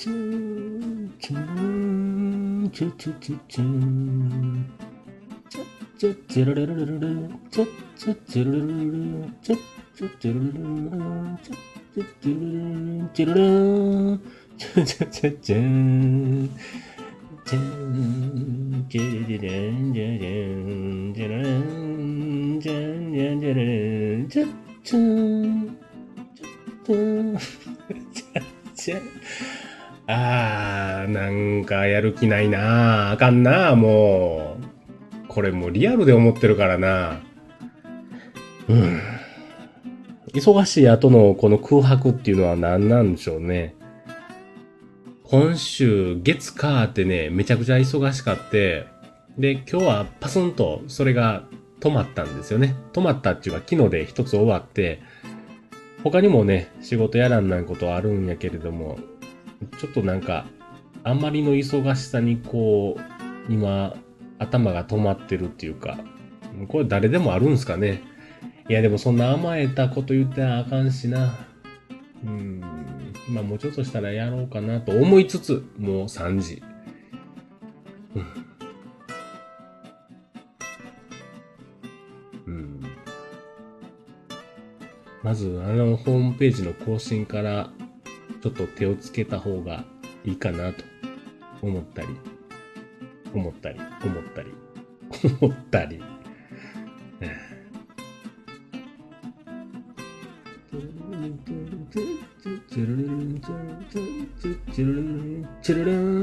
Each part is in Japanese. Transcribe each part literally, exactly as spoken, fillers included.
チューチューチュチュチュチューチュチュチュルルルルルルチュチュチュルルルルルチュチュチュルルルルルチュチュチュルルルルチュルルンチュチュチュチューチューチュルルルンチュルンチュルルンチュルルンチュルルンチュチューチュチュあー、なんかやる気ないなあ。あかんなあ、もう。これもうリアルで思ってるからな。うん。忙しい後のこの空白っていうのは何なんでしょうね。今週月火ってね、めちゃくちゃ忙しかって、で、今日はパスンとそれが止まったんですよね。止まったっていうか昨日で一つ終わって、他にもね、仕事やらんなんことはあるんやけれども、ちょっとなんか、あんまりの忙しさにこう、今、頭が止まってるっていうか、これ誰でもあるんすかね。いやでもそんな甘えたこと言ってあかんしな。うーん。まあもうちょっとしたらやろうかなと思いつつ、もうさんじ。うん。うん、まずあのホームページの更新からちょっと手をつけた方がいいかなと思ったり、思ったり、思ったり、思ったり。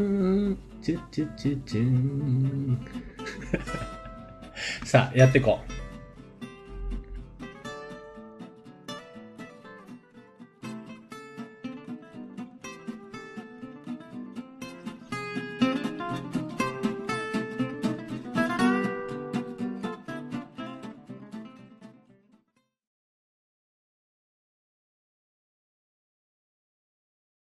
さあ、やっていこ